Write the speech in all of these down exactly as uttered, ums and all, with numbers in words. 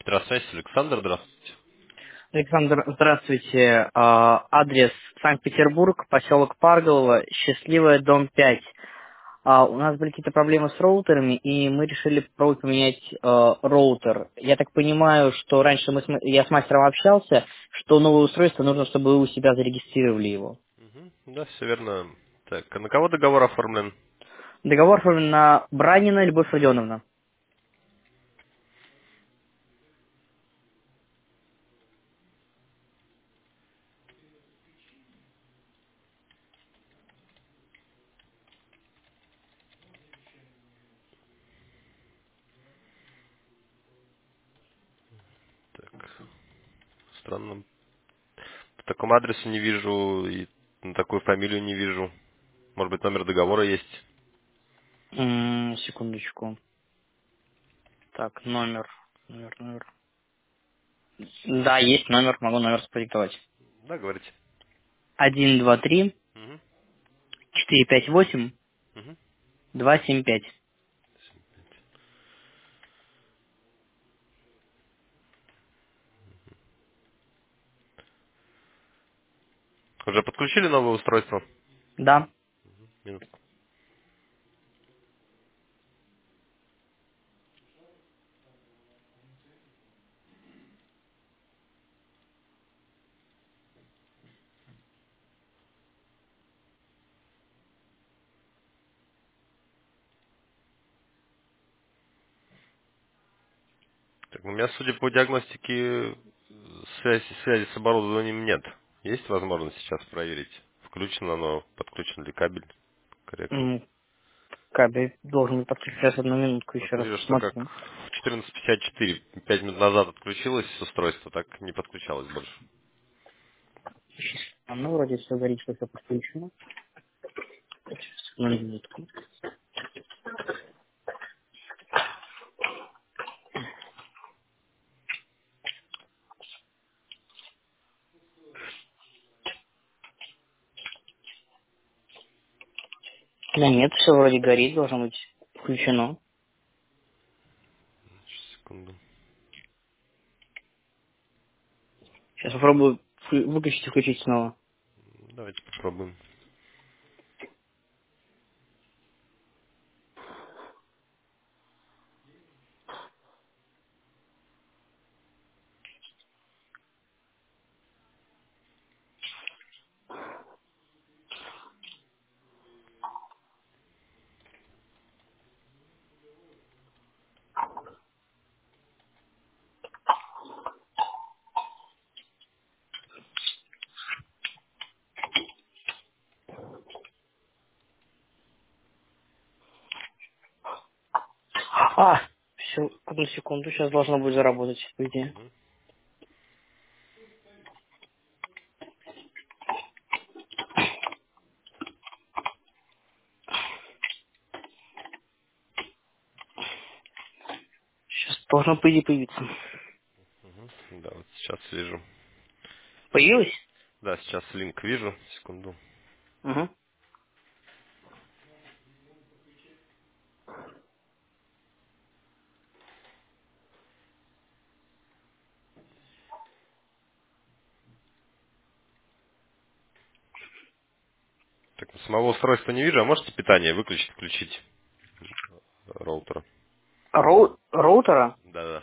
Здравствуйте, Александр, здравствуйте. Александр, здравствуйте. А, Адрес Санкт-Петербург, поселок Парголово, Счастливая, дом пять. А, У нас были какие-то проблемы с роутерами, и мы решили попробовать поменять э, роутер. Я так понимаю, что раньше мы с ма- я с мастером общался, что новое устройство нужно, чтобы вы у себя зарегистрировали его. Мгм. Да, все верно. Так, а на кого договор оформлен? Договор оформлен на Бранина Любовь Родионовна. Так, странно. По такому адресу не вижу, и на такую фамилию не вижу. Может быть, номер договора есть? М, секундочку. Так, номер. Номер, номер. Да, есть номер, могу номер продиктовать. Да, говорите. Один, два, три, Мгм. четыре, пять, восемь, Мгм. два, семь, пять. Уже подключили новое устройство? Да. Минутку. Так, у меня, судя по диагностике, э, связи, связи с оборудованием нет. Есть возможность сейчас проверить, включено оно, подключен ли кабель корректно? М, Кабель должен быть подключен. Сейчас одну минутку Вот еще раз вижу, что как посмотрю. в четырнадцать пятьдесят четыре пять минут назад отключилось устройство, так не подключалось больше. Оно вроде все говорит, что все подключено. Сейчас, одну минутку. Да нет, все вроде горит, должно быть включено. Сейчас, секунду. Сейчас попробую вклю- выключить и включить снова. Давайте попробуем. А, все, одну секунду, сейчас должно будет заработать, по идее. Мгм. Сейчас должно, по идее, появиться. Мгм. Да, вот сейчас вижу. Появилось? Да, сейчас линк вижу. Секунду. Угу. Так, самого устройства не вижу, а можете питание выключить, включить э, роутера? Роу- роутера? Да, да.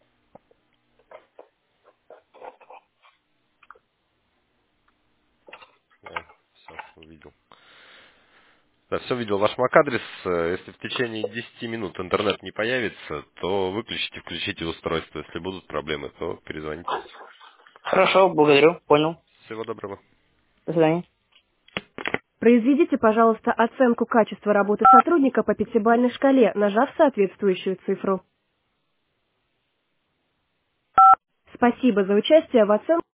О, все, увидел. Да, все видел ваш мак-адрес. Э, Если в течение десяти минут интернет не появится, то выключите, включите устройство. Если будут проблемы, то перезвоните. Хорошо, благодарю, понял. Всего доброго. До свидания. Произведите, пожалуйста, оценку качества работы сотрудника по пятибалльной шкале, нажав соответствующую цифру. Спасибо за участие в оценке.